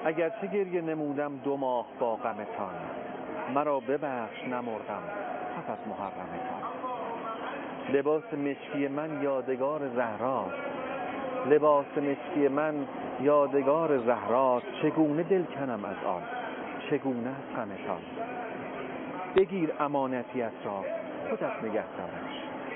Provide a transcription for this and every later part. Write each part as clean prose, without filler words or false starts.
اگرچه گریه نمودم 2 ماه با غمتان، مرا ببخش نمردم پس از محرمتان. لباس مشکی من یادگار زهراست، لباس مشکی من یادگار زهراست. چگونه دل کنم از آن، چگونه از غمتان. بگیر امانتیت را خودت نگه دارش،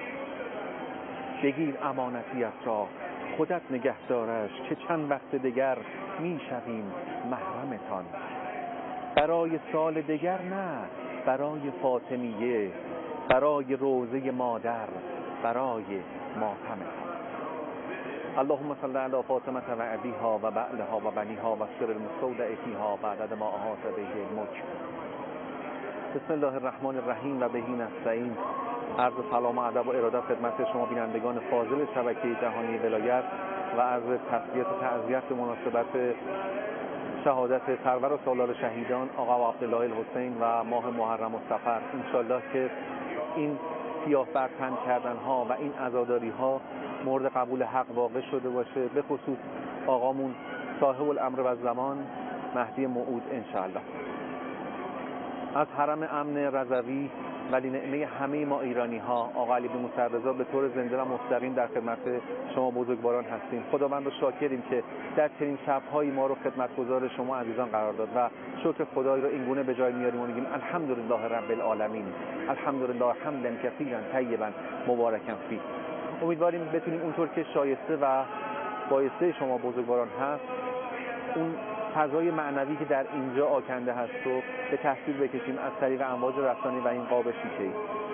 بگیر امانتیت را خودت نگه دارش، که چند وقت دگر می شویم محرمتان. برای سال دگر نه، برای فاطمیه، برای روضه مادر، برای ماتمتان. اللهم صل علی فاطمه و ابیها و بعلها و بنیها و سر المستودع فیها بعد ما احاط به الملک. بسم الله الرحمن الرحیم و بهی نستعین. عرض سلام و ادب و ارادت خدمت شما بینندگان فاضل شبکه جهانی ولایت و عرض تسلیت و تعزیت به مناسبت شهادت سرور و سالار شهیدان آقا عبدالله الحسین و ماه محرم و صفر. انشالله که این سیاه برتن کردن ها و این عزاداری ها مورد قبول حق واقع شده باشه، به خصوص آقامون صاحب الامر و زمان مهدی موعود انشالله. از حرم امن رضوی ولی نعمه همه ما ایرانی ها آقا علی بن موسی رضا به طور زنده و مستقیم در خدمت شما بزرگواران هستیم. خداوند رو شاکریم که در چنین شب‌هایی ما رو خدمتگزار شما عزیزان قرار داد و شکر خدای رو این گونه به جای میاریم و میگیم الحمدلله رب العالمین، الحمدلله حمدا کثیرا طیبا مبارکا فیه. امیدواریم بتونیم اونطور که شایسته و بایسته شما بزرگواران هست اون فضای معنوی که در اینجا آکنده هست رو به تصویر بکشیم از طریق امواج رسانی و این قاب شیشه‌ای.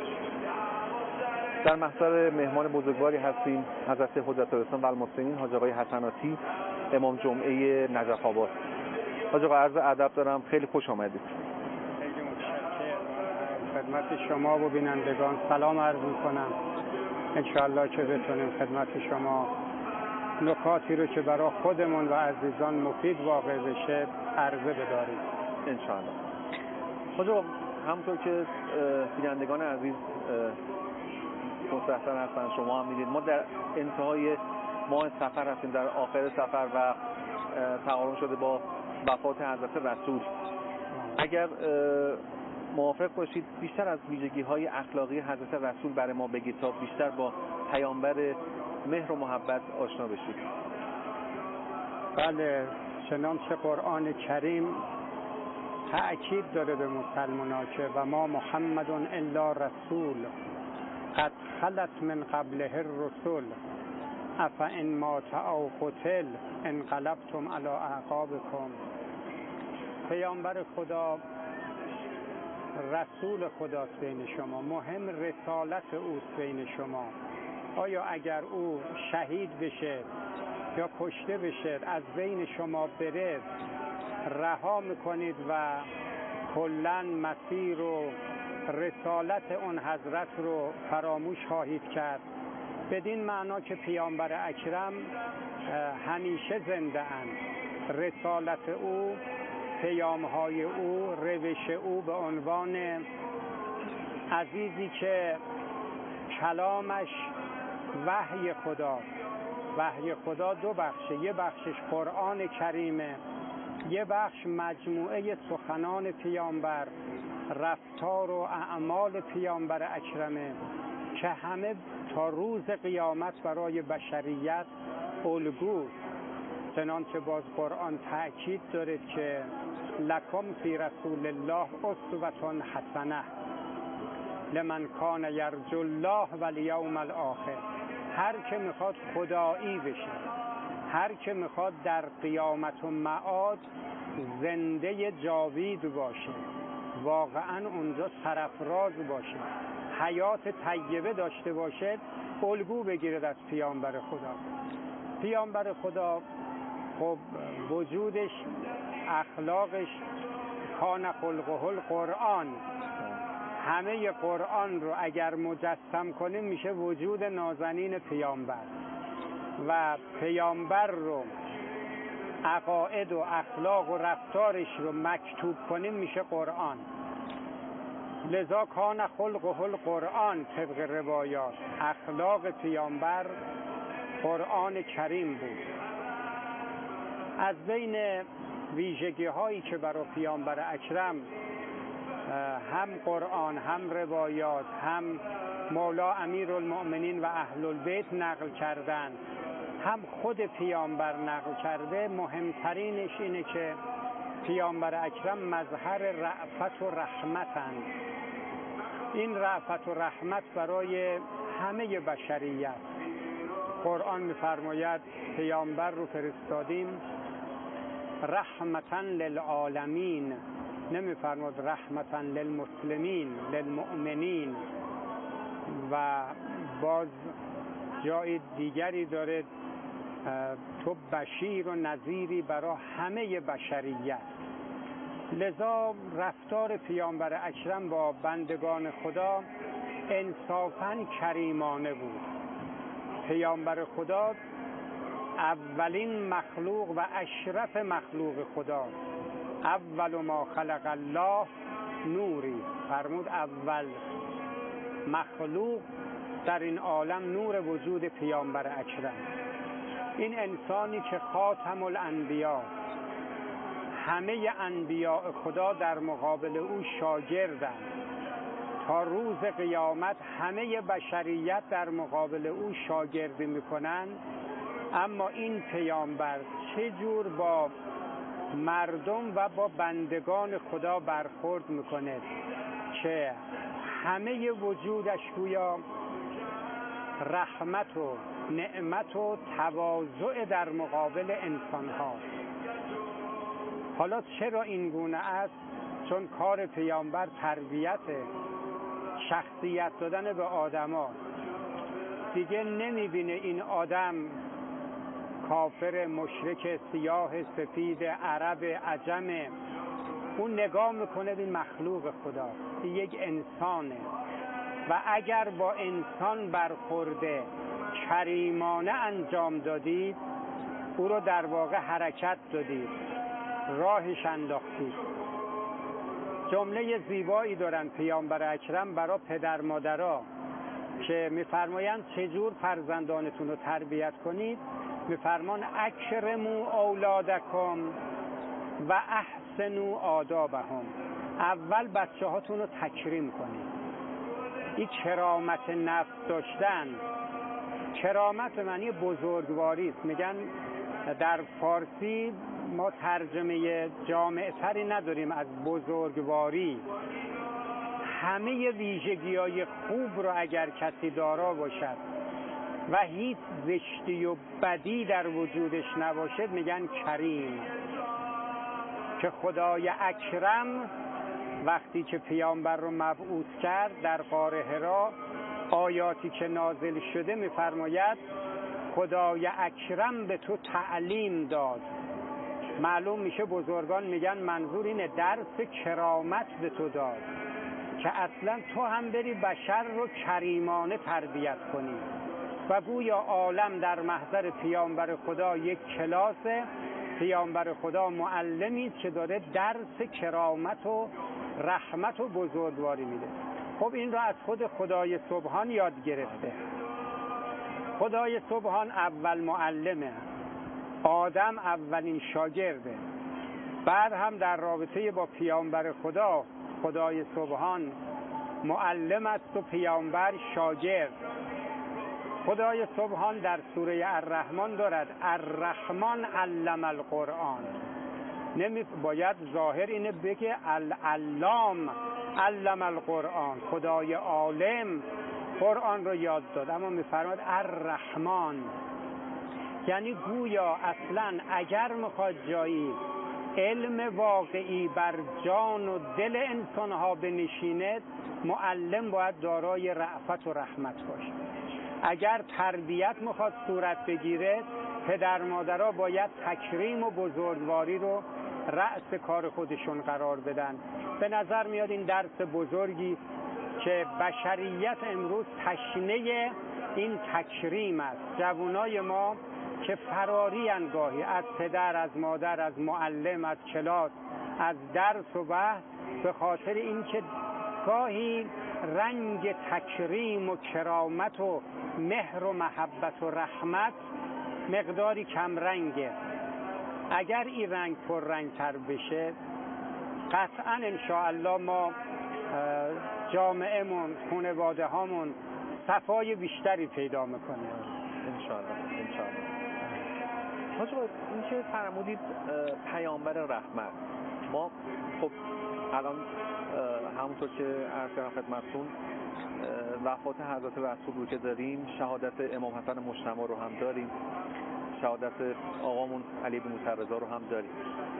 در محضر مهمان بزرگواری هستیم حضرت حجت الاسلام و المسلمین حاج آقای حسناتی، امام جمعه نجف آباد. حاج آقا عرض ادب دارم، خیلی خوش آمدید. خیلی متشکرم. خدمت شما و بینندگان سلام عرض می‌کنم. انشاءالله که بتونیم خدمت شما نکاتی رو که برای خودمون و عزیزان مفید واقع بشه عرضه بداریم انشاءالله. حاج آقا همونطور که بینندگان عزیز مستحضر هستن، شما هم میدید ما در انتهای ماه سفر هستیم، در آخر سفر و تقارن شده با وفات حضرت رسول. اگر موافق باشید بیشتر از ویژگی‌های اخلاقی حضرت رسول برای ما بگید تا بیشتر با پیامبر مهر و محبت آشنا بشید. بله، چنانچه قرآن کریم تأکید داره به مسلمان‌ها که و ما محمد الا رسول قد خلت من قبله الرسل افئن مات او قتل انقلبتم علی اعقابکم. پیامبر خدا رسول خداست بین شما، مهم رسالت اوست بین شما. آیا اگر او شهید بشه یا کشته بشه از بین شما بره رها میکنید و کلن مسیر و رسالت اون حضرت رو فراموش خواهید کرد؟ بدین معنا که پیامبر اکرم همیشه زنده اند. رسالت او، پیامهای او، روش او به عنوان عزیزی که کلامش وحی خدا. وحی خدا 2 بخشه، یه بخشش قرآن کریمه، یه بخش مجموعه سخنان پیامبر، رفتار و اعمال پیامبر اکرمه که همه تا روز قیامت برای بشریت الگوست. چنانچه باز قرآن تأکید داره که لکم فی رسول الله اسوة حسنه لمن کان یرجو الله والیوم الاخر. هر که میخواد خدایی بشه، هر که میخواد در قیامت و معاد زنده جاوید باشه، واقعا اونجا سرفراز باشه، حیات طیبه داشته باشه، الگو بگیرد از پیامبر خدا. پیامبر خدا خب وجودش، اخلاقش کان خلقه القرآن. همه قرآن رو اگر مجسم کنیم میشه وجود نازنین پیامبر، و پیامبر رو عقاید و اخلاق و رفتارش رو مکتوب کنیم میشه قرآن. لذا کان خلقه القرآن طبق روایات. اخلاق پیامبر قرآن کریم بود. از بین ویژگی هایی که برای پیامبر اکرم هم قرآن، هم روایات، هم مولا امیرالمؤمنین و اهل البیت نقل کردن، هم خود پیامبر نقل کرده، مهمترینش اینه که پیامبر اکرم مظهر رأفت و رحمتند. این رأفت و رحمت برای همه بشریت. قرآن می‌فرماید پیامبر رو فرستادیم رحمتاً للعالمین، نمی‌فرماید رحمتاً للمسلمین، للمؤمنین. و باز جای دیگری داره تو بشیر و نذیری برای همه بشریت. لذا رفتار پیامبر اکرم با بندگان خدا انصافاً کریمانه بود. پیامبر خدا اولین مخلوق و اشرف مخلوق خدا، اول ما خلق الله نوری، فرمود اول مخلوق در این عالم نور وجود پیامبر اکرم. این انسانی که خاتم الانبیا، همه انبیاء خدا در مقابل او شاگردند. تا روز قیامت همه بشریت در مقابل او شاگردی میکنند، اما این پیامبر چه جور با مردم و با بندگان خدا برخورد میکنه که همه وجودش گویا رحمت و نعمت و تواضع در مقابل انسان ها. حالا چرا این گونه است؟ چون کار پیامبر تربیت شخصیت دادن به آدما. دیگه نمیبینه این آدم کافر، مشرک، سیاه، سفید، عرب، عجم. اون نگاه میکنه این مخلوق خدا، این یک انسانه و اگر با انسان برخورده کریمانه انجام دادید، او رو در واقع حرکت دادید، راهش انداختید. جمله زیبایی دارن پیامبر اکرم برای پدر مادرها که میفرمایند چجور فرزندانتون رو تربیت کنید. میفرمان اکرموا اولادکم و احسنوا آدابهم. اول بچه هاتون رو تکریم کنید. این کرامت نفس داشتن، کرامت معنی بزرگواری است. میگن در فارسی ما ترجمه جامع تری نداریم از بزرگواری. همه ویژگی‌های خوب رو اگر کسی دارا باشد و هیچ زشتی و بدی در وجودش نباشد میگن کریم. که خدای اکرم وقتی که پیامبر رو مبعوث کرد در غار حرا، آیاتی که نازل شده میفرماید خدای اکرم به تو تعلیم داد. معلوم میشه بزرگان میگن منظور اینه درس کرامت به تو داد که اصلا تو هم بری بشر رو کریمانه تربیت کنی. و گویا عالم در محضر پیامبر خدا یک کلاسه. پیامبر خدا معلمی که داره درس کرامت و رحمت و بزرگواری میده. خب این رو از خود خدای سبحان یاد گرفته. خدای سبحان اول معلمه، آدم اولین شاگرده. بعد هم در رابطه با پیامبر خدا خدای سبحان معلم است و پیامبر شاگرد. خدای سبحان در سوره الرحمن دارد الرحمن علم القرآن. باید ظاهر اینه بگه العلام علم القرآن، خدای عالم قرآن رو یاد داد، اما میفرماد الرحمن. یعنی گویا اصلا اگر میخواد جایی علم واقعی بر جان و دل انسانها بنشیند، معلم باید دارای رأفت و رحمت باشه. اگر تربیت میخواد صورت بگیره، پدر مادرها باید تکریم و بزرگواری رو رأس کار خودشون قرار بدن. به نظر میاد این درس بزرگی که بشریت امروز تشنه این تکریم است. جوانای ما که فراری انگاهی از پدر، از مادر، از معلم، از کلاس، از درس و بحث، به خاطر اینکه گاهی رنگ تکریم و کرامت و مهر و محبت و رحمت مقداری کم رنگه. اگر این رنگ پر رنگ تر بشه قطعا انشاءالله ما جامعهمون، خانواده هامون صفای بیشتری پیدا میکنه انشاءالله. حاج آقا این که فرمودید پیامبر رحمت، ما خب الان همونطور که عرض کردم خدمتتون وفات حضرت رسول رو که داریم، شهادت امام حسن مجتبی رو هم داریم، شهادت آقامون علی بن موسی رضا رو هم داریم.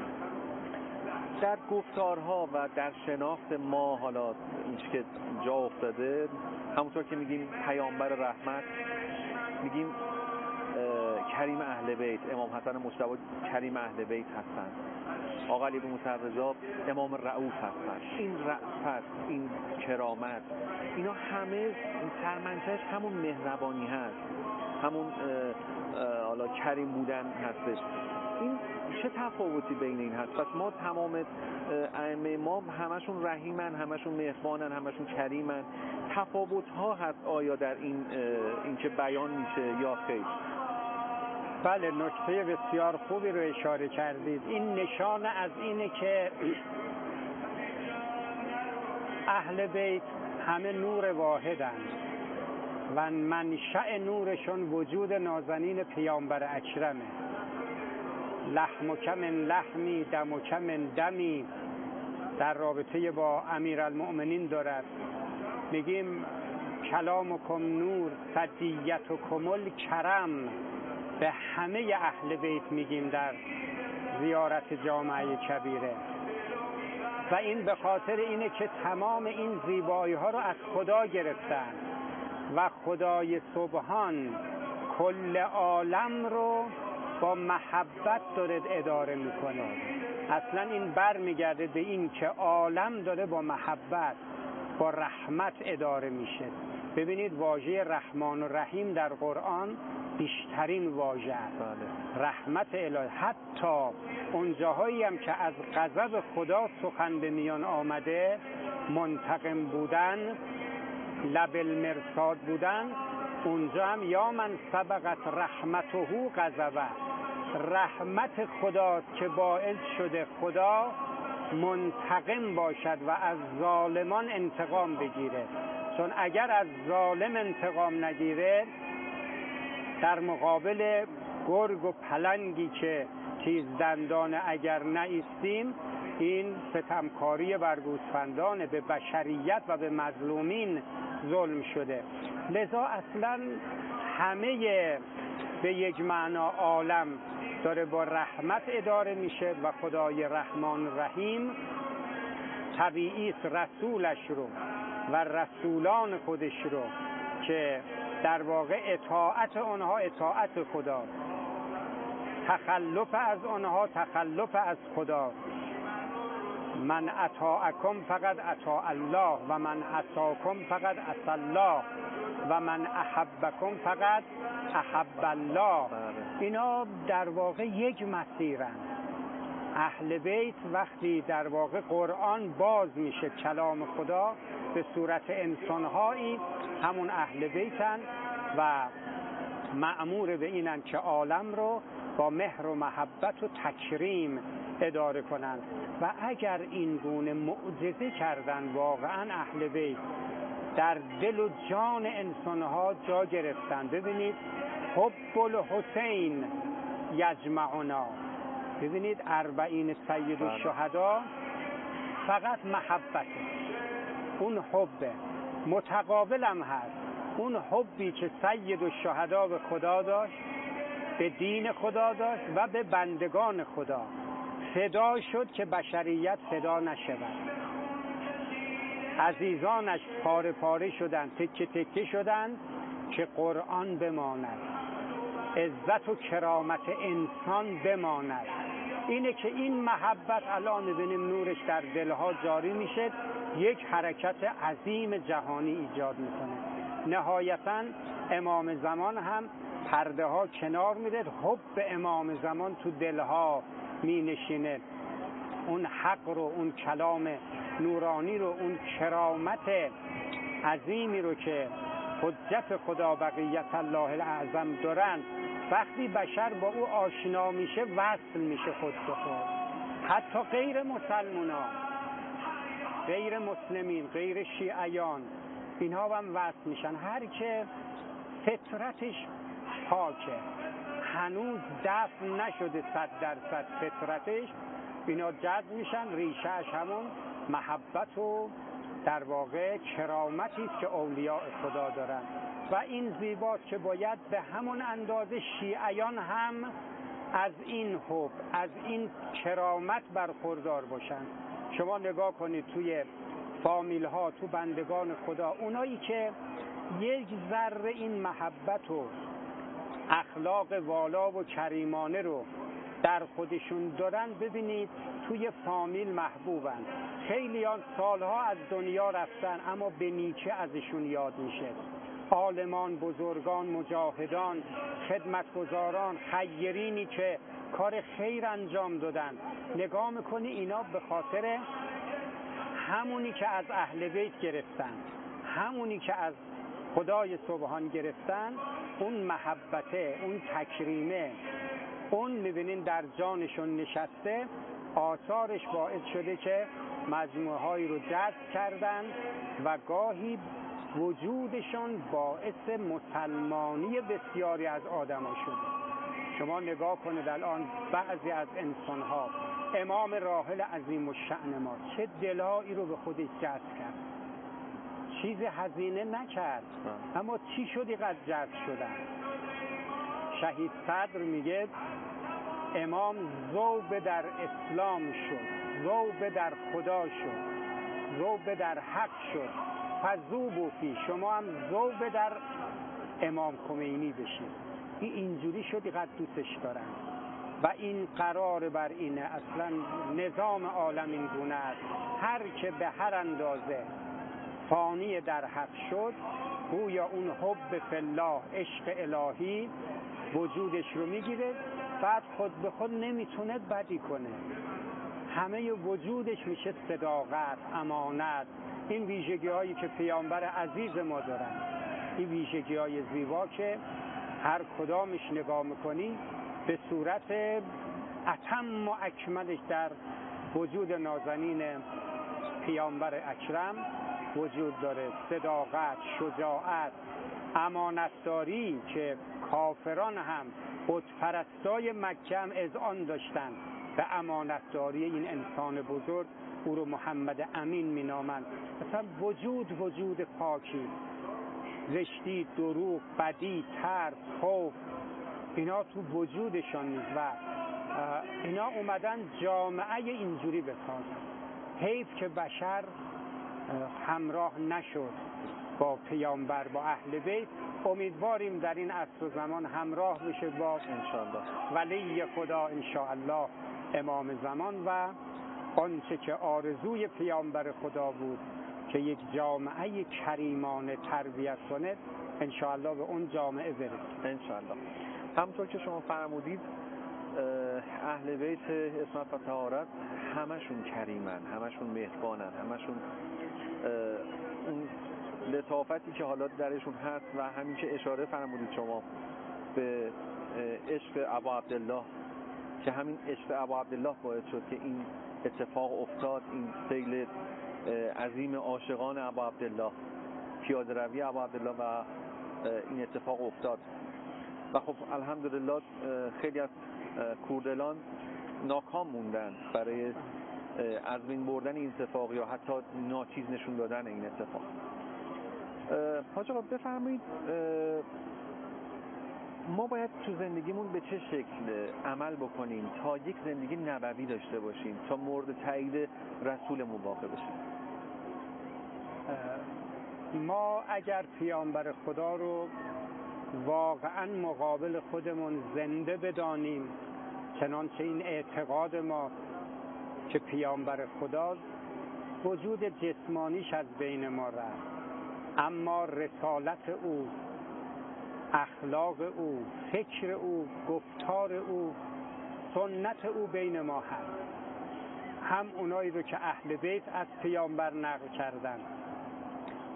در گفتارها و در شناخت ما حالا این که جا افتاده، همونطور که میگیم پیامبر رحمت، میگیم کریم اهل بیت، امام حسن مجتبی کریم اهل بیت هستند، آقا علی بن موسی رضا امام رؤوف هستند. این رأفت، این کرامت، اینا همه سرمنشأش همون مهربانی هست، همون حالا کریم بودن هستش. این چه تفاوتی بین این هست؟ پس ما تمام ائمه ما همشون رحیمن، همشون مهربانن، همشون کریمن. تفاوت ها هست آیا در این که بیان میشه یا خیر؟ بله، نکته بسیار خوبی رو اشاره کردید. این نشان از اینه که اهل بیت همه نور واحدند و منشأ نورشون وجود نازنین پیامبر اکرمه. لحمک من لحمی دمک من دمی در رابطه با امیرالمؤمنین دارد. میگیم کلامکم نور صدیتکم الکرم، به همه اهل بیت میگیم در زیارت جامعه کبیره. و این به خاطر اینه که تمام این زیبایی ها رو از خدا گرفتن و خدای سبحان کل عالم رو با محبت داره اداره میکنه. اصلا این بر میگرده به این که عالم داره با محبت، با رحمت اداره میشه. ببینید واژه رحمان و رحیم در قرآن بیشترین واژه است. رحمت الهی. حتی اون جاهایی هم که از غضب خدا سخن به میان آمده، منتقم بودن، لب المرصاد بودن، اونجا هم یا من سبقت رحمته غضبه، رحمت خداست که باعث شده خدا منتقم باشد و از ظالمان انتقام بگیره. چون اگر از ظالم انتقام نگیره، در مقابل گرگ و پلنگی که تیز دندانه اگر نایستیم، این ستمکاری بر گوسفندان، به بشریت و به مظلومین ظلم شده. لذا اصلا همه به یک معنا عالم داره با رحمت اداره میشه و خدای رحمان رحیم طبیعی است رسولش رو و رسولان خودش رو که در واقع اطاعت آنها اطاعت خدا، تخلف از آنها تخلف از خدا. من اطاعکم فقط اطاع الله و من عصاکم فقط عصی الله و من احبکم فقط احب الله. اینا در واقع یک مسیرن. اهل بیت وقتی در واقع قرآن باز میشه، کلام خدا به صورت انسانهایی، همون اهل بیتن و مأمور به اینن که عالم رو با مهر و محبت و تکریم اداره کنند. و اگر این گونه معجزه کردن واقعا اهل بیت، در دل و جان انسانها جا گرفتن. ببینید حب الحسین یجمعنا، ببینید اربعین سید الشهدا فقط محبته، اون حبه. متقابل هم هست اون حبی که سید الشهدا به خدا داشت، به دین خدا داشت و به بندگان خدا، فدا شد که بشریت فدا نشود. عزیزانش پاره پاره شدند، تکه تکه شدند که قرآن بماند، عزت و کرامت انسان بماند. اینه که این محبت الان ببینیم نورش در دلها جاری میشه، یک حرکت عظیم جهانی ایجاد میکنه. نهایتاً امام زمان هم پرده ها کنار میره، حب امام زمان تو دلها می نشینه. اون حق رو، اون کلام نورانی رو، اون کرامت عظیمی رو که حجت خدا بقیت الله الاعظم دارن، وقتی بشر با او آشنا میشه وصل میشه خود به خود. حتی غیر مسلمانان، غیر مسلمین، غیر شیعیان، اینها هم وصل میشن. هر که فطرتش پاکه، هنوز دفن نشده 100% فطرتش، اینا جذب میشن. ریشهش همون محبت و در واقع کرامتی است که اولیاء خدا دارن و این زیباست که باید به همون اندازه شیعیان هم از این حب، از این کرامت برخوردار باشن. شما نگاه کنید توی فامیل ها، تو بندگان خدا، اونایی که یک ذره این محبت و اخلاق والا و کریمانه رو در خودشون دارن، ببینید توی فامیل محبوبن. خیلیان سالها از دنیا رفتن اما به نیچه ازشون یاد میشه. عالمان، بزرگان، مجاهدان، خدمتگزاران، خیرینی که کار خیر انجام دادن، نگاه میکنی اینا به خاطر همونی که از اهل بیت گرفتن، همونی که از خدای سبحان گرفتن، اون محبته، اون تکریمه، اون میبینین در جانشون نشسته، آثارش باعث شده که مجموعه هایی رو جذب کردن و گاهی وجودشون باعث مسلمانی بسیاری از آدم ها شده. شما نگاه کنید الان بعضی از انسان ها، امام راحل عظیم الشأن ما چه دلایی رو به خودش جذب کرد، چیز هزینه نکرد، اما چی شد اینقدر جذب شدن؟ شهید صدر میگه امام ذوب در اسلام شد، ذوب در خدا شد، ذوب در حق شد، فذوبوا فی، شما هم ذوب در امام خمینی بشید. اینجوری شد اینقدر دوستش دارن و این قرار بر اینه. اصلا نظام عالم این گونه است، هر که به هر اندازه فانی در حق شد، گویا اون حب فی الله، عشق الهی وجودش رو میگیره، بعد خود به خود نمیتونه بدی کنه، همه وجودش میشه صداقت، امانت، این ویژگی هایی که پیامبر عزیز ما دارن، این ویژگی های زیبا که هر کدامش نگاه میکنی به صورت اتم و اکملش در وجود نازنین پیامبر اکرم وجود داره. صداقت، شجاعت، امانتداری که کافران هم بتپرستای مکه هم اذعان داشتن به امانتداری این انسان بزرگ، او رو محمد امین مینامند. مثلا وجود پاکی، زشتی، دروغ، بدی، ترس، خوف، اینا تو وجودشان نیست و اینا اومدن جامعه اینجوری بسازن. حیف که بشر همراه نشد با پیامبر، با اهل بیت. امیدواریم در این عصر و زمان همراه بشه با انشاءالله ولی خدا انشاءالله امام زمان و آنچه که آرزوی پیامبر خدا بود که یک جامعه کریمانه تربیت کنه، انشاءالله به اون جامعه برسیم انشاءالله. همطور که شما فرمودید اهل بیت عصمت و طهارت همشون کریمن، همشون مهربانن، همشون اون لطافتی که حالا درشون هست و همین که اشاره فرمودید شما به عشق ابا عبدالله، که همین عشق ابا عبدالله باعث شد که این اتفاق افتاد، این سیل عظیم عاشقان ابا عبدالله، پیاده روی ابا عبدالله و این اتفاق افتاد. و خب الحمدلله خیلی از کوردلان ناکام موندن برای از بین بردن این اتفاق یا حتی ناچیز نشون دادن این اتفاق. حاج آقا بفرمایید ما باید تو زندگیمون به چه شکل عمل بکنیم تا یک زندگی نبوی داشته باشیم، تا مورد تایید رسولمون واقع بشیم؟ ما اگر پیامبر خدا رو واقعا مقابل خودمون زنده بدانیم، چنانچه این اعتقاد ما که پیامبر خداست، وجود جسمانیش از بین ما رفت، اما رسالت او، اخلاق او، فکر او، گفتار او، سنت او بین ما هست. هم اونایی رو که اهل بیت از پیامبر نقل کردن،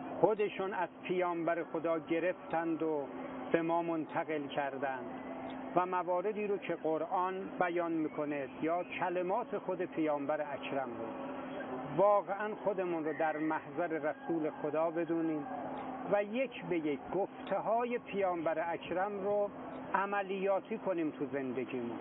خودشون از پیامبر خدا گرفتند و به ما منتقل کردند، و مواردی رو که قرآن بیان میکنه یا کلمات خود پیامبر اکرم رو واقعا خودمون رو در محضر رسول خدا بدونیم و یک به یک گفته های پیامبر اکرم رو عملیاتی کنیم تو زندگیمون.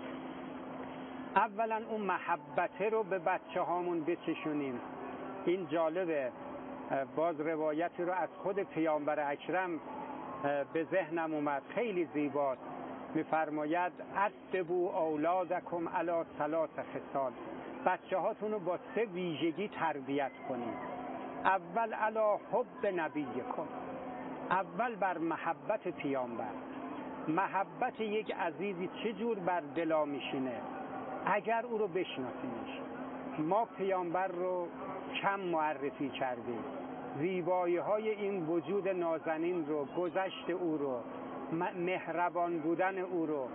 اولا اون محبته رو به بچه هامون بچشونیم. این جالبه، باز روایتی رو از خود پیامبر اکرم به ذهنم اومد، خیلی زیباست. میفرماید ادبوا اولادکم علی 3 خصال، بچه هاتون رو با 3 ویژگی تربیت کنید. اول علی حب نبیکم، اول بر محبت پیامبر. محبت یک عزیزی چجور بر دلا میشینه؟ اگر او رو بشناسیمش. ما پیامبر رو کم معرفی کردیم، زیبایی های این وجود نازنین رو، گذشت او رو، مهربان بودن او رو،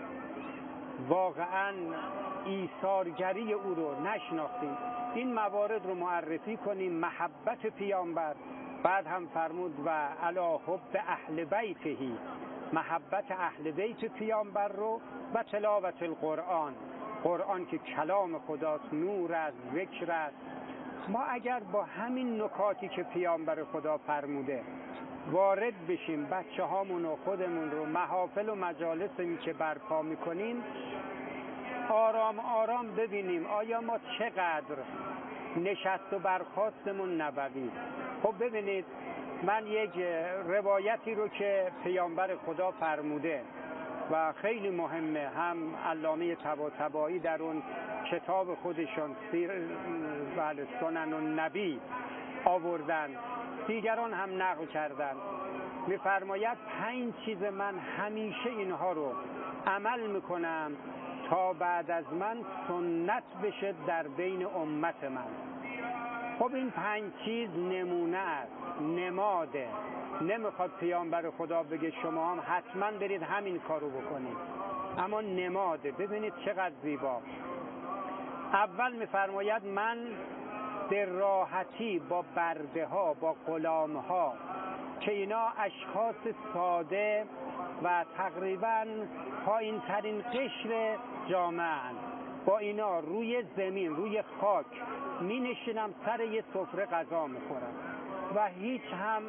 واقعا ایثارگری او رو نشناختیم. این موارد رو معرفی کنیم، محبت پیامبر. بعد هم فرمود و علی حب اهل بیتهی، محبت اهل بیت پیامبر رو، و تلاوت القرآن، قرآن که کلام خداست، نور است، ذکر است. ما اگر با همین نکاتی که پیامبر خدا فرموده وارد بشیم، بچه هامون و خودمون رو محافل و مجالسی که برپا میکنیم آرام آرام ببینیم آیا ما چقدر نشست و برخاستمون نبوی. خب ببینید، من یک روایتی رو که پیامبر خدا فرموده و خیلی مهمه، هم علامه طباطبایی در اون کتاب خودشون سنن النبی آوردن، دیگران هم نقل کردن. میفرماید 5 چیز من همیشه اینها رو عمل میکنم تا بعد از من سنت بشه در بین امت من. خب این 5 چیز نمونه است، نماده. نمیخواد پیامبر خدا بگه شما هم حتما برید همین کارو بکنید، اما نماده. ببینید چقدر زیبا. اول میفرماید من به راحتی با برده ها، با غلام ها که اینا اشخاص ساده و تقریبا پایین ترین قشر جامعه، با اینا روی زمین، روی خاک می نشینم، سر یه سفره غذا میخورم و هیچ هم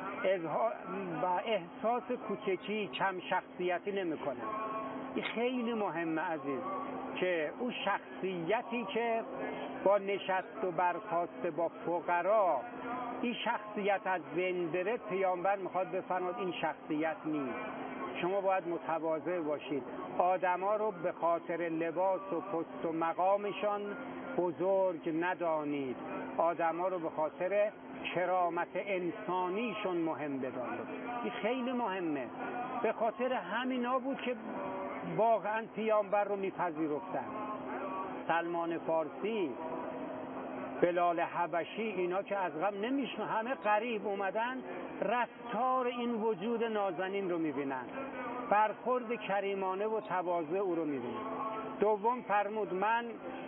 احساس کوچکی، کم شخصیتی نمی کنم. این خیلی مهمه عزیز، که اون شخصیتی که با نشست و برخاست با فقرا این شخصیت از بین بره، پیامبر میخواد بفرماد این شخصیت نیست. شما باید متواضع باشید، آدما رو به خاطر لباس و پست و مقامشان بزرگ ندانید، آدما رو به خاطر کرامت انسانیشون مهم بدانید. این خیلی مهمه. به خاطر همینا بود که واقعا پیامبر رو میپذیرفتن. سلمان فارسی، بلال حبشی، اینا که از غم نمیشن، همه غریب اومدن رفتار این وجود نازنین رو میبینن، برخورد کریمانه و تواضع او رو میبینن. دوم فرمود من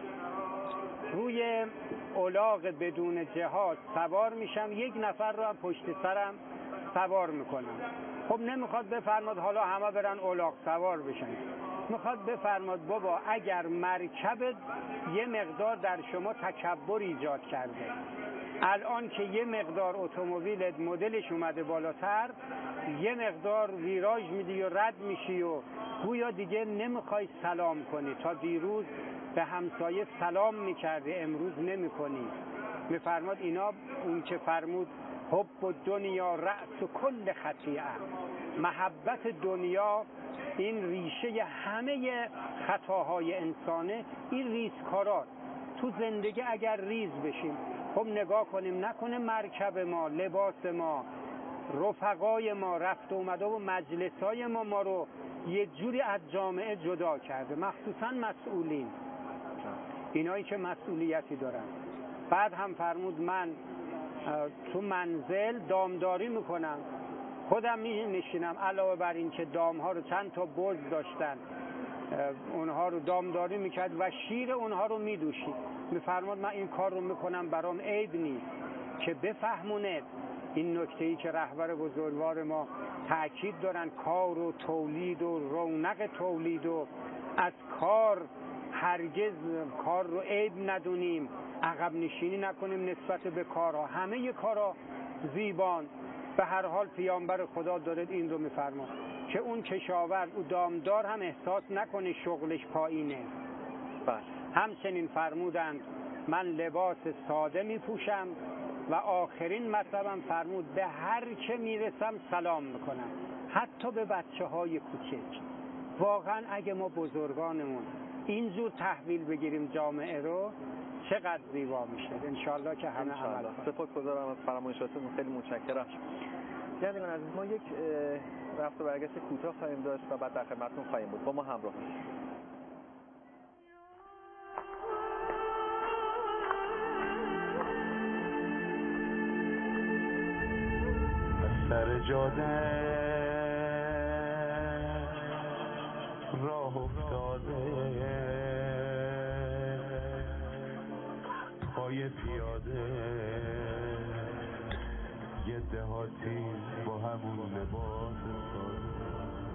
روی الاغ بدون جهاز سوار میشم، 1 نفر رو هم پشت سرم سوار میکنم. خب نمیخواد بفرماد حالا همه برن الاغ سوار بشن، میخواد بفرماد بابا اگر مرکبت یه مقدار در شما تکبر ایجاد کرده، الان که یه مقدار اتومبیلت مدلش اومده بالاتر، یه مقدار ویراژ میدی و رد میشی و گویا دیگه نمیخوای سلام کنی. تا دیروز به همسایه سلام میکردی، امروز نمیکنی. میفرماد اینا اون که فرمود حب الدنیا رأس کل خطیئه، محبت دنیا این ریشه همه خطاهای انسانه. این ریزکارات تو زندگی اگر ریز بشیم، خب نگاه کنیم، نکنه مرکب ما، لباس ما، رفقای ما، رفت و اومده و مجلسای ما رو یه جوری از جامعه جدا کرده، مخصوصا مسئولین، اینایی که مسئولیتی دارن. بعد هم فرمود من تو منزل دامداری میکنم، خودم نشینم، علاوه بر این که دامها رو چند تا بز داشتن، اونها رو دامداری میکرد و شیر اونها رو میدوشید. میفرماد من این کار رو میکنم برام عیب نیست، که بفهمونید این نکته‌ای که رهبر بزرگوار ما تأکید دارن، کار و تولید و رونق تولید و از کار هرگز کار رو عیب ندونیم، عقب نشینی نکنیم نسبت به کارها، همه کارها زیبان. به هر حال پیامبر خدا داره این رو میفرماد که اون کشاورز او دامدار هم احساس نکنه شغلش پایینه. همچنین فرمودند من لباس ساده میپوشم و آخرین مطلبم فرمود به هر که میرسم سلام میکنم، حتی به بچه های کوچک. واقعا اگه ما بزرگانمون اینجور تحویل بگیریم جامعه رو چقدر زیبا میشه. انشالله که همه عمل کنیم. سپاسگزارم از فرمایشاتتون، خیلی متشکرم. بینندگان عزیز، ما یک رفت و برگشت کوتاه خواهیم داشت و بعد در خدمتتون خواهیم بود. با ما همراه باشید. سر جاده راه افتاده، پای پیاده یه دهاتی با همون لباس ساده.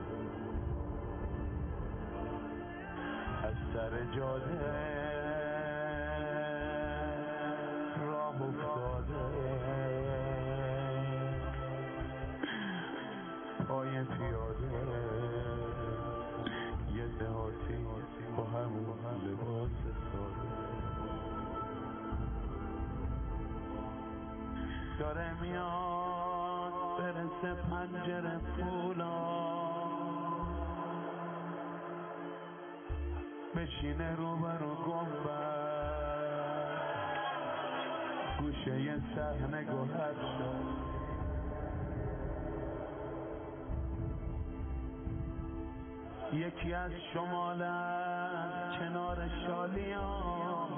از سر جاده راه افتاده، پای پیاده یه دهاتی با همون لباس ساده. داره میاد برسه پنجره پولا، بشینه روبرو گنبد، گوشه یه صحنه گوهر شد. یکی از شمالن کنار شالیان،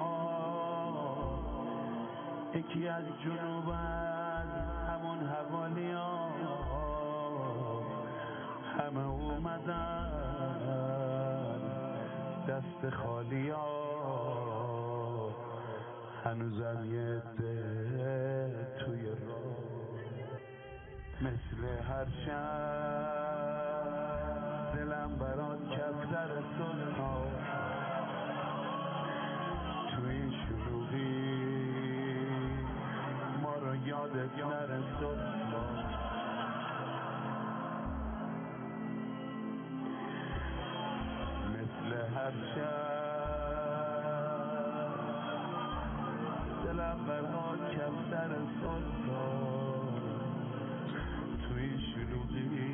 یکی از جنوبن همون حوالیان، همه اومدن دست خالیان، هنوزم یه عده توی راه، مثل هر شب دلم برات کفتر سلطان، تو این شلوغی ما رو یادت نره سلطان. مثل هر شب دلم برات کفتر سلطان، تو این شلوغی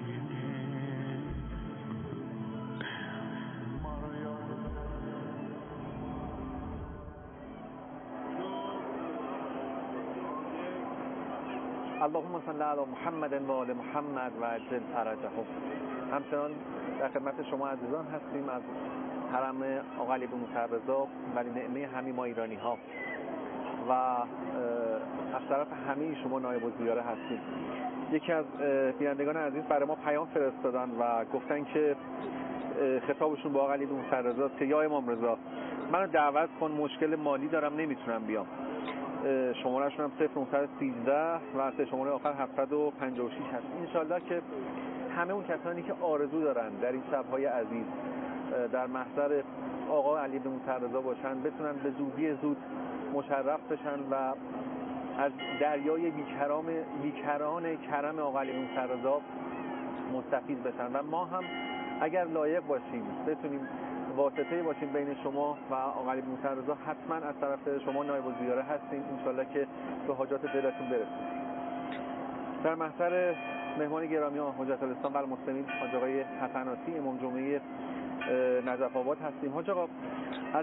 اللهم صل علی محمد و آل محمد و عجل فرجهم. همچنان در خدمت شما عزیزان هستیم از حرم آقا علی بن موسی رضا، ولی نعمه همه ما ایرانی ها، و از طرف همه شما نایب الزیاره هستیم. یکی از بینندگان عزیز برای ما پیام فرستادن و گفتن که خطابشون با آقا علی بن موسی رضا که یا امام رضا منو دعوت کن، مشکل مالی دارم نمیتونم بیام. شمارهشون هم 0913 و شماره آخر 756 هست. انشالله که همه اون کسانی که آرزو دارن در این شب‌های عزیز در محضر آقا علی بن موسی رضا باشن، بتونن به زودی زود مشرف بشن و از دریای بیکران کرم آقا علی بن موسی رضا مستفید بشن و ما هم اگر لایق باشیم بتونیم واسطه باشیم بین شما و آقا علی بن موسی رضا، حتما از طرف شما نایب الزیاره هستیم. انشالله که به حاجات دلتون برسیم. در محضر مهمان گرامی حجت الاسلام و المسلمین حاج آقای حسناتی امام جمعه نجف آباد هستیم. حاج آقا، از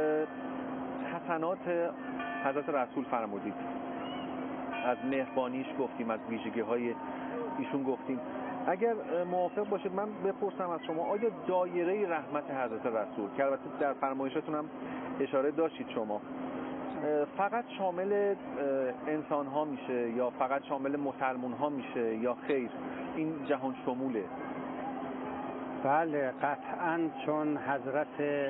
حسنات حضرت رسول فرمودید، از مهربانیش گفتیم، از ویژگی‌های ایشون گفتیم. اگر موافق باشید من بپرسم از شما، آیا دایره رحمت حضرت رسول که البته در فرمایشاتون هم اشاره داشتید شما، فقط شامل انسان ها میشه یا فقط شامل مسلمون ها میشه یا خیر این جهان شموله؟ بله قطعاً، چون حضرت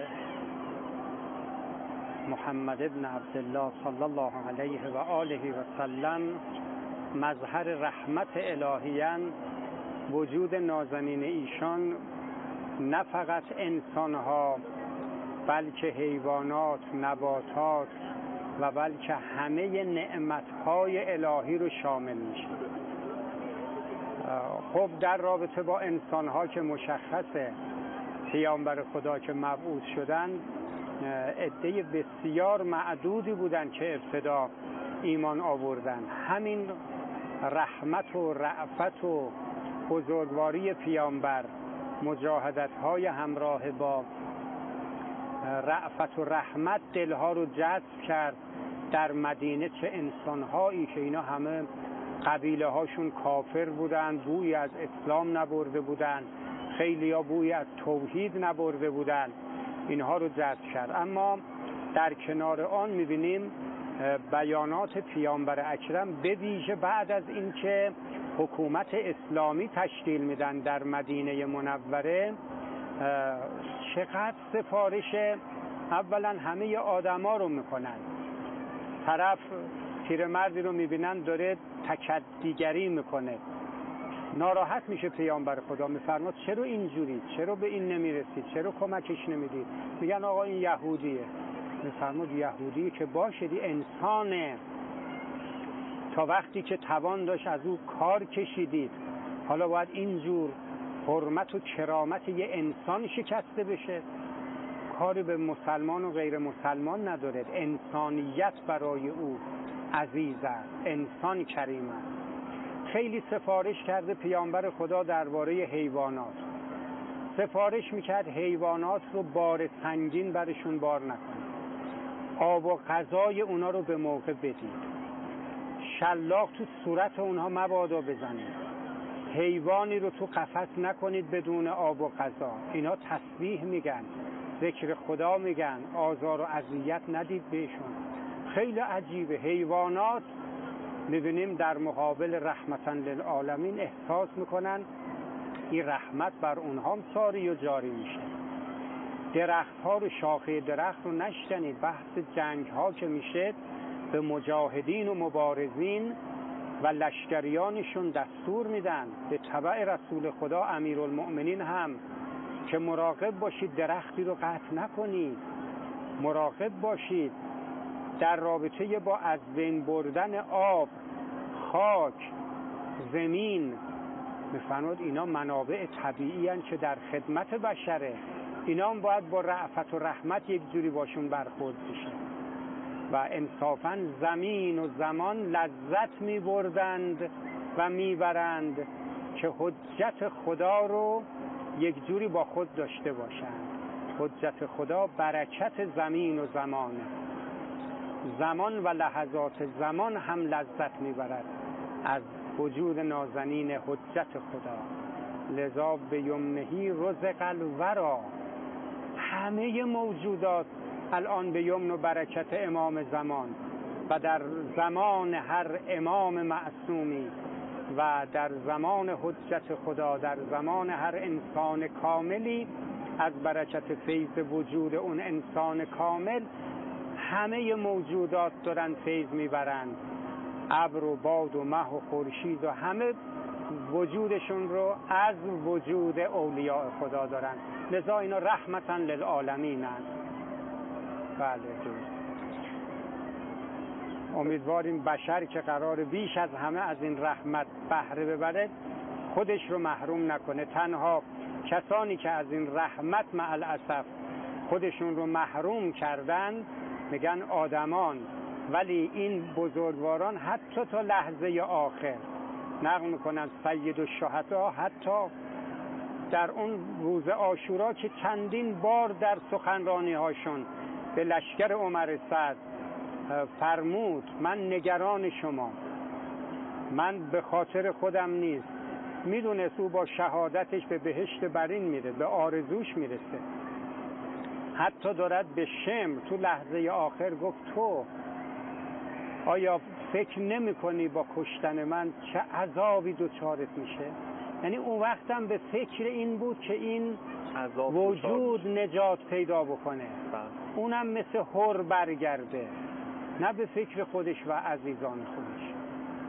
محمد ابن عبدالله صلی الله علیه و آله و سلم مظهر رحمت الهیان، وجود نازنین ایشان نه فقط انسانها بلکه حیوانات، نباتات و بلکه همه نعمتهای الهی رو شامل میشه. خب در رابطه با انسانها که مشخصه پیامبر خدا که مبعوث شدن، عده بسیار معدودی بودن که ابتدا ایمان آوردن. همین رحمت و رأفت و بزرگواری پیامبر، مجاهدت‌های همراه با رأفت و رحمت دلها رو جذب کرد. در مدینه چه انسان‌هایی که اینا همه قبیله هاشون کافر بودن، بوی از اسلام نبرده بودن، خیلی ها بوی از توحید نبرده بودن، اینها رو جذب کرد. اما در کنار آن می‌بینیم بیانات پیامبر اکرم، به ویژه بعد از اینکه حکومت اسلامی تشکیل میدن در مدینه منوره، چقدر سفارش اولا همه آدما رو میکنن. طرف پیرمردی رو میبینن داره تکدیگری میکنه، ناراحت میشه پیامبر خدا، میفرماد چرا اینجوری، چرا به این نمیرسید، چرا کمکش نمیدید؟ میگن آقا این یهودیه. میفرماد یهودی که باشه، انسانه، تا وقتی که توان داشت از او کار کشیدید، حالا باید اینجور حرمت و کرامت یه انسان شکسته بشه؟ کاری به مسلمان و غیر مسلمان نداره. انسانیت برای او عزیز است، انسان کریم است. خیلی سفارش کرده پیامبر خدا درباره حیوانات. سفارش میکرد حیوانات رو بار سنگین برشون بار نکنید، آب و غذای اونا رو به موقع بدید، شلاق تو صورت اونها مبادا بزنید، حیوانی رو تو قفس نکنید بدون آب و غذا. اینا تسبیح میگن، ذکر خدا میگن، آزار و اذیت ندید بهشون. خیلی عجیبه. حیوانات میبینیم در مقابل رحمتاً للعالمین احساس میکنن این رحمت بر اونها ساری و جاری میشه. درخت ها رو، شاخه درخت رو نشکنید. بحث جنگ ها که میشه به مجاهدین و مبارزین و لشکریانشون دستور میدن، به تبع رسول خدا امیرالمؤمنین هم، که مراقب باشید درختی رو قطع نکنید، مراقب باشید در رابطه با از بین بردن آب، خاک، زمین. میفرماد اینا منابع طبیعی هستند که در خدمت بشره، اینا هم باید با رأفت و رحمت یک جوری باشون برخورد بشه. و انصافاً زمین و زمان لذت میبردند و میبرند که حجت خدا رو یک جوری با خود داشته باشند. حجت خدا برکت زمین و زمانه. زمان و لحظات زمان هم لذت میبرد از وجود نازنین حجت خدا. لذا به یمنهی رزق الورا. همه موجودات الان به یمن و برکت امام زمان و در زمان هر امام معصومی و در زمان حجت خدا، در زمان هر انسان کاملی، از برکت فیض وجود اون انسان کامل همه موجودات دارن فیض میبرند. ابر و باد و مه و خورشید و همه وجودشون رو از وجود اولیاء خدا دارن. لذا اینا رحمتاً للعالمین هست. بله دوست، امیدواریم بشر که قرار بیش از همه از این رحمت بهره ببره خودش رو محروم نکنه. تنها کسانی که از این رحمت مع الاسف خودشون رو محروم کردن میگن آدمان، ولی این بزرگواران حتی تا لحظه آخر نقل میکنن سید الشهدا، حتی در اون روز عاشورا که چندین بار در سخنرانی هاشون به لشکر عمر سعد فرمود من نگران شما، من به خاطر خودم نیست. میدونست او با شهادتش به بهشت برین میره، به آرزوش میرسه. حتی دارد به شمر تو لحظه آخر گفت تو آیا فکر نمی کنی با کشتن من چه عذابی دوچارت میشه؟ یعنی اون وقتم به فکر این بود که این وجود نجات پیدا بکنه، اونم مثل حر برگرده، نه به فکر خودش و عزیزان خودش.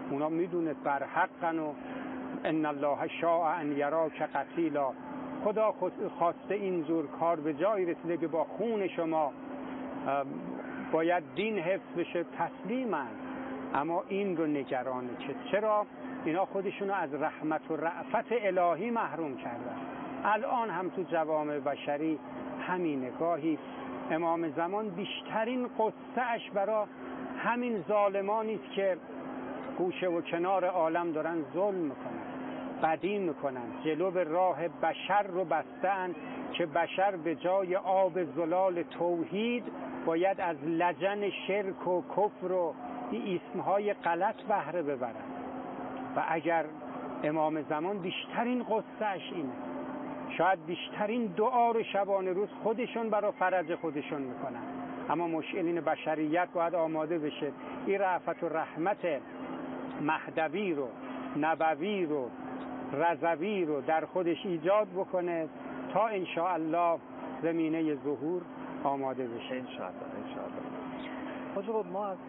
اونا میدونه بر حقن و ان الله شاء ان یراک قتیلا. خدا خود خواسته این زور کار به جایی رسیده که با خون شما باید دین حفظ بشه، تسلیمن. اما این رو نگرانه چرا اینا خودشونو از رحمت و رأفت الهی محروم کردن. الان هم تو جوامع بشری همینه. گاهی امام زمان بیشترین قصه‌اش برای همین ظالمانی است که گوشه و کنار عالم دارن ظلم میکنن، بدی میکنن، جلو به راه بشر رو بستن که بشر به جای آب زلال توحید باید از لجن شرک و کفر و این اسمهای غلط بهره ببرن. و اگر امام زمان بیشترین قصه‌اش اینه، شاید بیشترین دعا رو شبانه روز خودشون برای فرج خودشون میکنن. اما مشکلین بشریت باید آماده بشه این رأفت و رحمت مهدوی رو، نبوی رو، رضوی رو در خودش ایجاد بکنه تا انشاءالله زمینه ظهور آماده بشه. انشاءالله. حاج آقا، ما از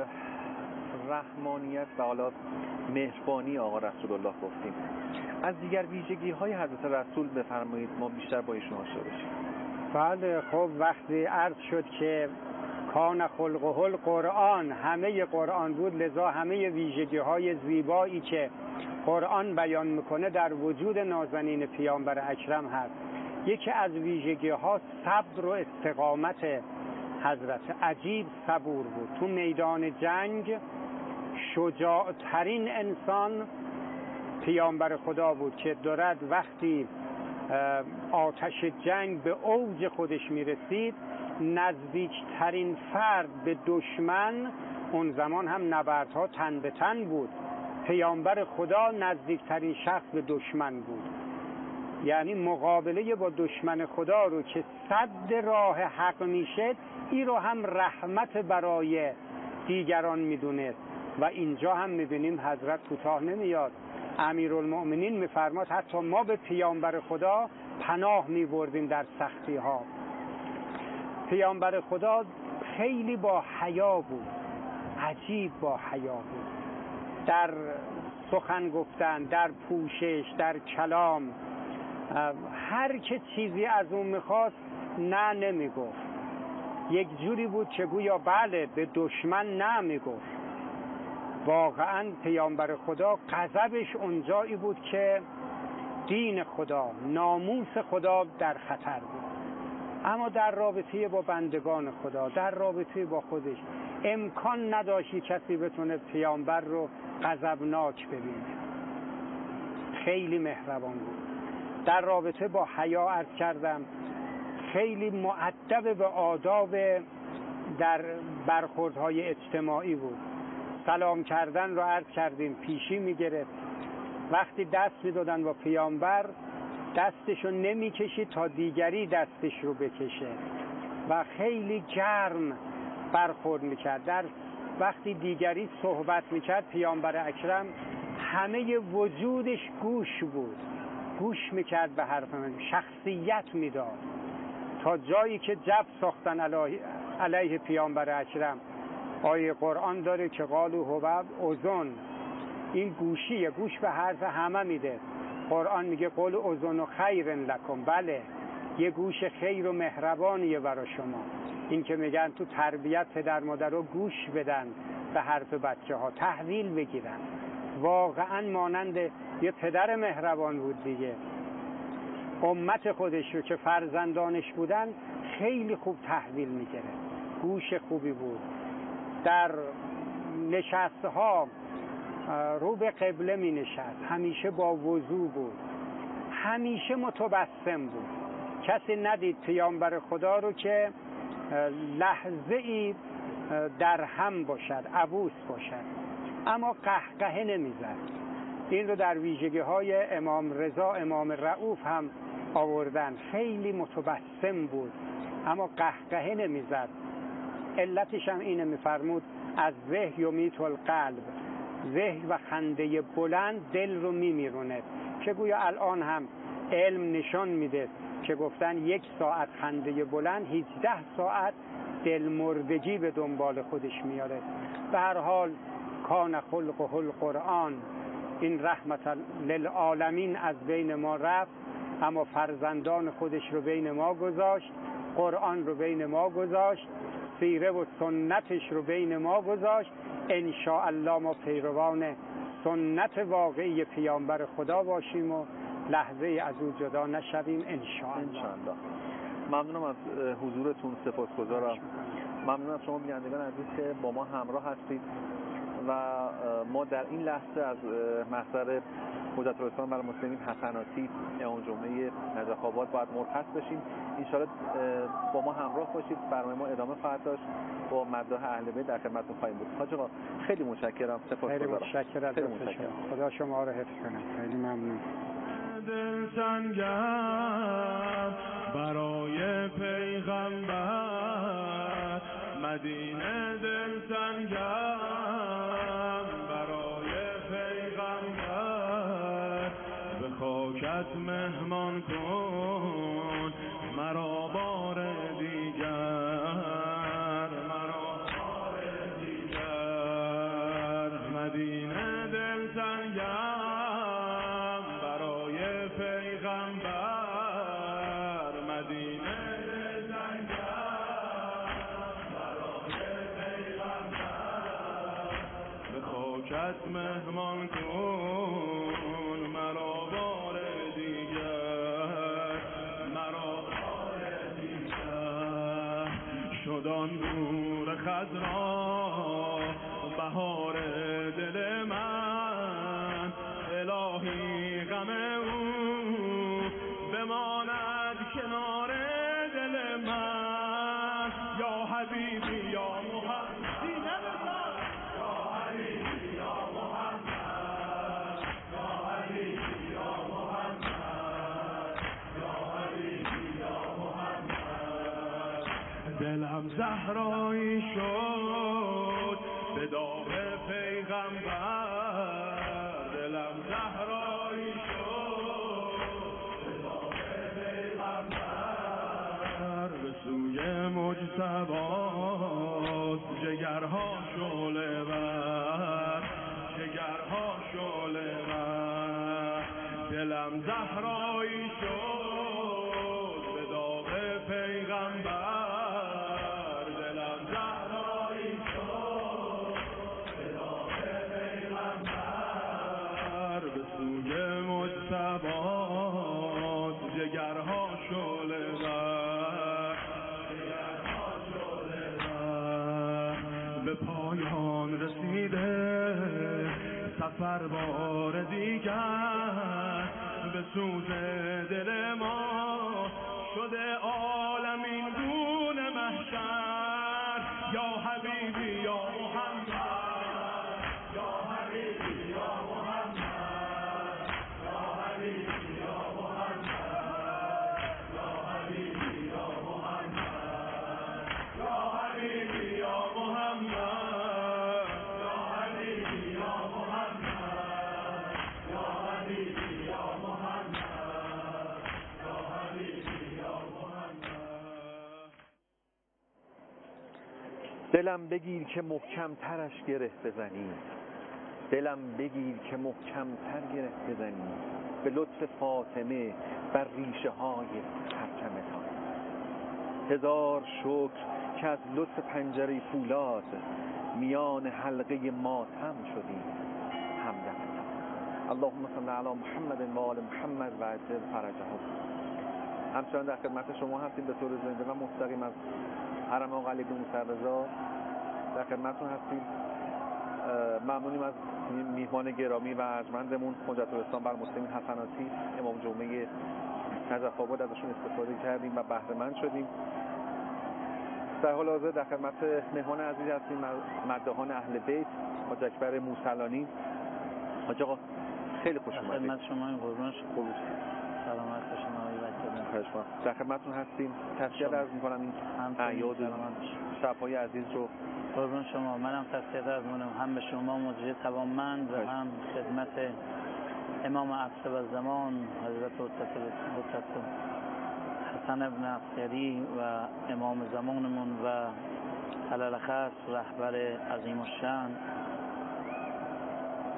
رحمانیت و حالا مهربانی آقا رسول الله گفتیم. از دیگر ویژگی های حضرت رسول بفرمایید ما بیشتر با ایشون آشنا بشیم. بله، خب وقتی عرض شد که کان خلقه القرآن، همه قرآن بود، لذا همه ویژگی های زیبایی که قرآن بیان میکنه در وجود نازنین پیامبر اکرم هست. یکی از ویژگی ها صبر و استقامت حضرت. عجیب صبور بود. تو میدان جنگ شجاعترین انسان پیامبر خدا بود که دارد وقتی آتش جنگ به اوج خودش میرسید، نزدیکترین فرد به دشمن، اون زمان هم نبردها تن به تن بود، پیامبر خدا نزدیکترین شخص به دشمن بود. یعنی مقابله با دشمن خدا رو که صد راه حق میشه، این رو هم رحمت برای دیگران میدونست. و اینجا هم میبینیم حضرت کوتاه نمیاد. امیرالمؤمنین میفرماد حتی ما به پیامبر خدا پناه میبردیم در سختی ها. پیامبر خدا خیلی با حیا بود، عجیب با حیا بود، در سخن گفتن، در پوشش، در کلام. هر که چیزی از اون میخواست نه نمیگفت. یک جوری بود که گویا بله به دشمن نه میگفت. واقعا پیامبر خدا غضبش اونجایی بود که دین خدا، ناموس خدا در خطر بود. اما در رابطه با بندگان خدا، در رابطه با خودش امکان نداشتی کسی بتونه پیامبر رو غضبناک ببینه. خیلی مهربان بود. در رابطه با حیا عرض کردم خیلی مؤدب به آداب در برخوردهای اجتماعی بود. سلام کردن رو عرض کردیم، پیشی میگرفت. وقتی دست میدادن با پیامبر دستشو نمیکشید تا دیگری دستش رو بکشه و خیلی گرم برخورد میکرد. در وقتی دیگری صحبت میکرد پیامبر اکرم همه وجودش گوش بود، گوش میکرد به حرف من، شخصیت میداد. تا جایی که جب ساختن علیه پیامبر اکرم، آیه قرآن داره که قالوا هو اذن، این گوشیه، گوش به حرف همه میده. قرآن میگه قل اذن خیر لکم، بله یه گوش خیر و مهربانیه برای شما. این که میگن تو تربیت پدر مادر رو گوش بدن به حرف بچه ها، تحویل بگیرن. واقعا مانند یه پدر مهربان بود دیگه. امت خودش رو که فرزندانش بودن خیلی خوب تحویل میگیره، گوش خوبی بود. در نشستها رو به قبله می نشست، همیشه با وضو بود، همیشه متبسم بود. کسی ندید پیامبر خدا رو که لحظه ای در هم باشد، عبوس باشد. اما قهقه نمیزد. این رو در ویژگی های امام رضا، امام رؤوف هم آوردن. خیلی متبسم بود اما قهقه نمیزد. علتش هم اینه، میفرمود از ذهن یمیت القلب، ذهن و خنده بلند دل رو میمیرونه. که گویا الان هم علم نشان میده که گفتن 1 ساعت خنده بلند 18 ساعت دل مردگی به دنبال خودش میاره. به هر حال کان خلقه القرآن، این رحمت للعالمین از بین ما رفت، اما فرزندان خودش رو بین ما گذاشت، قرآن رو بین ما گذاشت، سیره و سنتش رو بین ما گذاشت. ان شاء الله ما پیروان سنت واقعی پیامبر خدا باشیم و لحظه از او جدا نشویم ان شاء الله. ممنونم از حضورتون، سپاسگزارم. ممنون از شما بینندگان عزیز که با ما همراه هستید و ما در این لحظه از محضر حجت الاسلام بر المسلمین حسناتی امام جمعه نجف آباد باید مرخص بشیم. ان شاءالله با ما همراه باشید، برنامه ما ادامه خواهد داشت، با مداح اهل بیت در خدمتتون خواهیم بود. حاج آقا خیلی متشکرم، سپاسگزارم. خیلی متشکرم. خدا شما رو حفظ کنه. خیلی ممنون. دل سنگم برای پیغمبر، مدینه دل سنگم برای پیغمبر، به خاکت مهمان کن مرا بار دیگر، مرا بار دیگر. مدینه دل سنگم برای پیغمبر، مدینه دل سنگم برای پیغمبر، به خاکت مهمان کن مرا بار دیگر، مرا بار دیگر. شد آن نور خضرا بهار دل من، الهی غم او بماند کنار دل من. یا حبیبی یا محمد، یا حبیبی یا محمد، یا حبیبی یا محمد، یا حبیبی یا محمد. دلم زهرایی شد به داغ پیغمبر، دلم زهرایی شد به داغ پیغمبر، به سوی مجتبی جگرها شعله ور، جگرها شعله ور. دلم زهرایی شد به داغ پیغمبر، دلم زهرایی شد به داغ پیغمبر، به سوی مجتبی جگرها شعله ور، جگرها شعله ور. به پایان رسیده سفر بار دیگر، به سوز دل ما شده عالمین گونه محشر. یا حبیبی یا محمد، یا حبیبی یا محمد، یا حبیبی یا محمد، یا حبیبی یا محمد، یا حبیبی یا محمد، یا حبیبی یا محمد، یا حبیبی یا محمد، یا حبیبی یا محمد. دلم بگیر که محکم ترش گره بزنی، دلم بگیر که محکم تر گره بزنی، به لطف فاطمه بر ریشه های پرچمتان. هزار شکر که از لطف پنجره فولاد میان حلقه ماتم شدی همدمتان. اللهم صل علی محمد و آل محمد و عجل فرجهم. همچنان در خدمت شما هستیم به طور زنده و مستقیم از حرم آقا علی بن موسی رضا در خدمتتون هستیم. ممنونیم از میهمان گرامی و ارجمندمون حجت الاسلام بر المسلمین حسناتی امام جمعه نجف آباد، ازشون استفاده کردیم و بهره مند شدیم. در حال حاضر در خدمت مهمان عزیز هستیم، مداحان اهل بیت حاج اکبر موسلانی. حاج آقا خیلی خوش اومدید. خدمت شما قربان خوب سلامت باشین آقای وکیل. در خدمتتون هستیم. تسلیت عرض می‌کنم این اعیاد شب‌های عزیز رو. قربان شما، منم تسلیت عرض می‌کنم هم به شما مجری توانمند و هم خدمت امام عصر و زمان حضرت حسن ابن عسکری و امام زمانمون و علالخص رهبر عظیم الشأن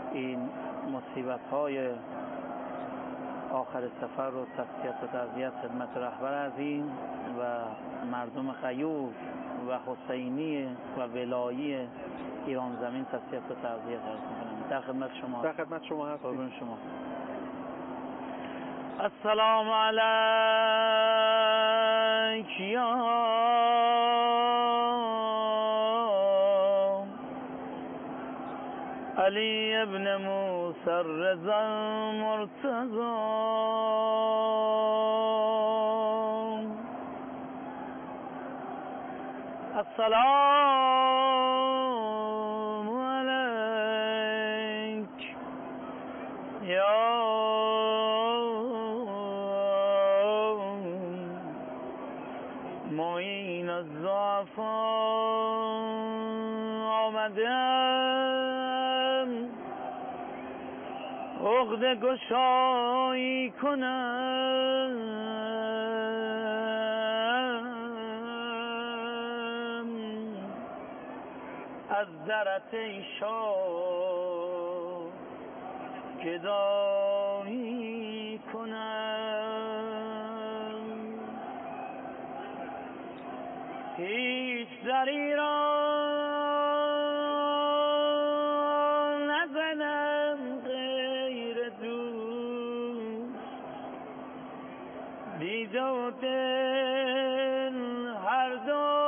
این مصیبت‌های آخر سفر رو تسلیت و تعزیت خدمت رهبر عظیم و مردم غیور و حسینی و ولایی ایران زمین تسلیت و تعزیت عرض می‌کنم. در خدمت شما. در خدمت شما هستیم. قربون شما. السلام علیک یا علی ابن موسی الرضا المرتضی السلام علیک یا معین الضعفا آمدم عقده گشایی کنم از درت ای شاه گدایی کنم هیچ دری را نزنم غیر دوست دیده و دل هر دو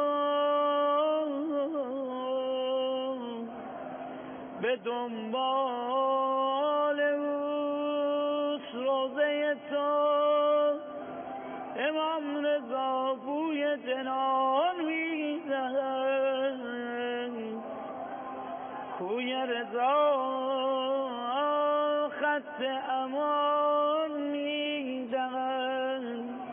به دنبال اوست روزه تو امام رضا بوی جنان می‌دهد کوی رضا خط امان می‌دهد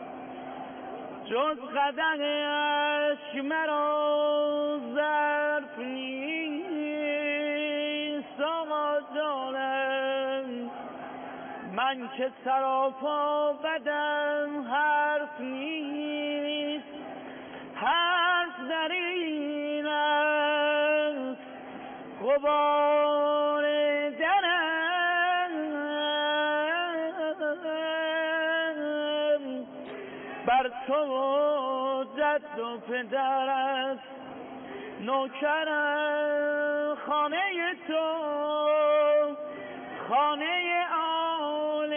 جز قدح اشک مرا ظرف نیست آقا جانم من که سراپا بدم حرف نیست حرف در این است غبار درم بر تو جد و پدرت نوکرم خانه تو خانه آل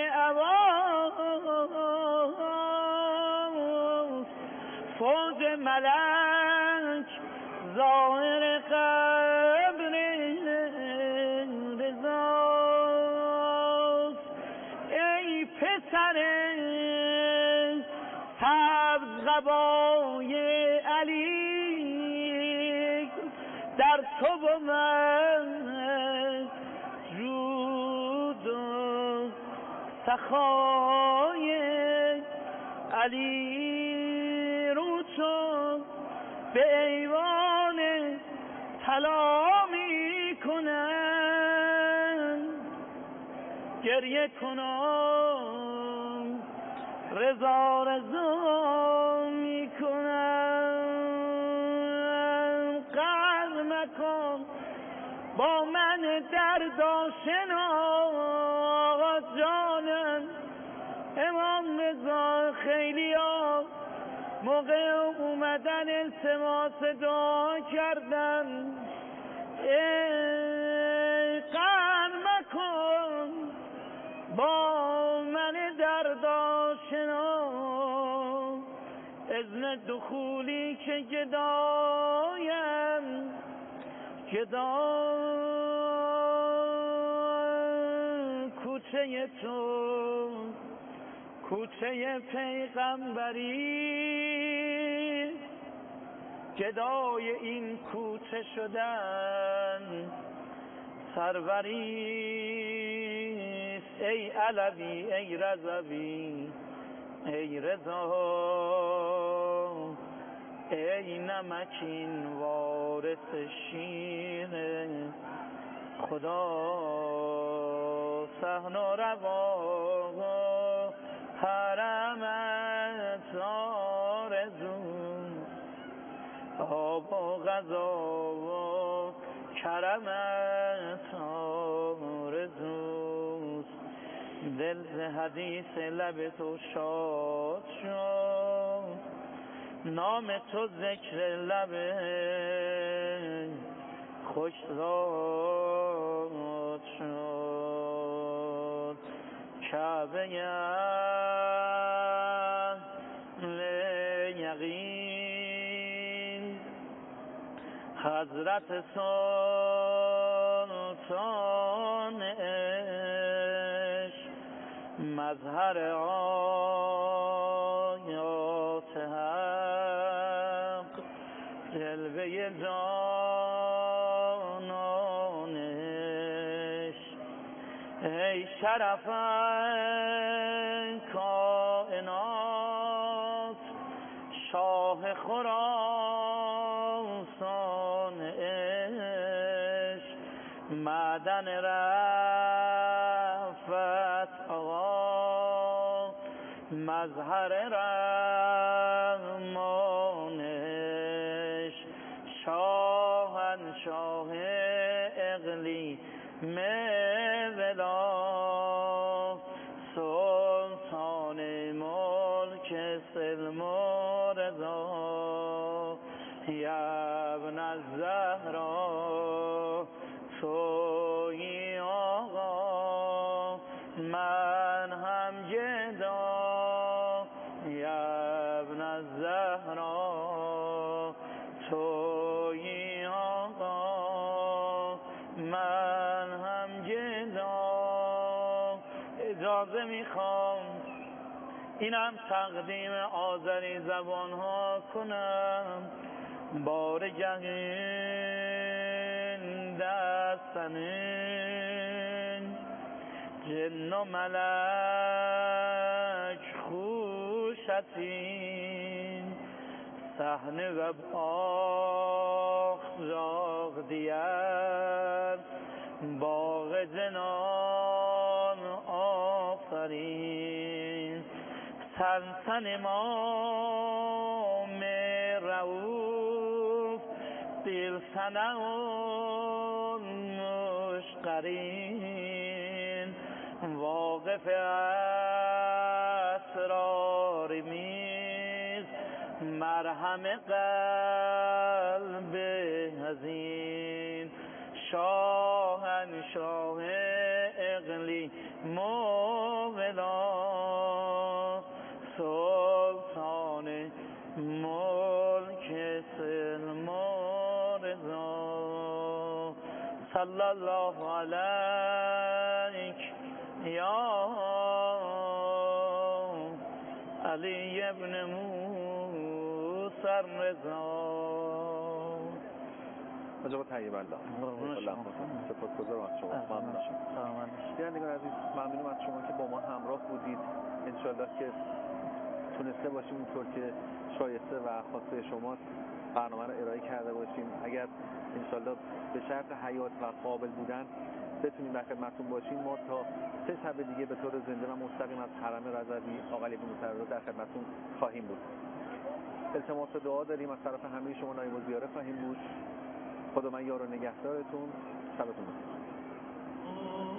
عباس فوج ملک ظاهر قبر رضاست ای پسر سبز قبای علی در تو و من جود و سخای علی رو تو به ایوان طلا می کنم گریه کنم رضا رضا می کنم قهر مکن با من درد آشنا جانم امام رضا خیلی ها موقع اومدن التماس دعا کردن قهر مکن با من درد آشنا اذن دخولی که گدایم گدا کوچه تو کوچه پیغمبری گدای این کوچه شدن سروری ای علوی ای رضوی ای رضا ای نمکین وارث شیر خدا صحن و روا حرمت آرزو آب و غذا و کرمت آرزوست دل ز حدیث لب تو شاد شد نام تو ذکر لب خوش زاد شد کعبه یقین حضرت سلطان عشق مظهر آیات حق جلوه جانانش ای شرف کائنات شاه خراسان عشق معدن رفعت آقا مظهر رحمانش شاهنشاه اقلیم ولا سلطان ملک سلم و رضا یا ابن الزهرا تویی آقا من هم گدا یا ابن الزهرا تویی آقا من هم گدا اجازه میخوام اینم تقدیم آذری زبان ها کنم بارگهین دستنین جن و ملک خوشتین صحنه و باغ دیگر باغ جنان آفرین سلطن امام رؤوف دل سنون مشقرین واقف اسرار میز مرهم قلب حزین شاهنشاه اقلیم ولا سلطان ملک سلم و رضا صلی الله علیک یا علی ابن موسی الرضا. مجاب طیب الله سپاسگزارم از شما. ممنونم. بینندگان عزیز ممنونم از شما که با ما همراه بودید. انشالله که تونسته باشیم اونطور که شایسته و خواسته شماست برنامه رو ارائه کرده باشیم. اگر انشالله به شرط حیات و قابل بودن بتونیم در خدمتتون باشیم ما تا 3 شب دیگه به طور زنده و مستقیم از حرم رضوی آقا علی بن موسی الرضا در خدمتتون خواهیم بود. التماس دعا داریم از طرف همه شما نایب الزیاره خواهیم بود. خدا من یار و نگهدارتون. شبتون بخیر.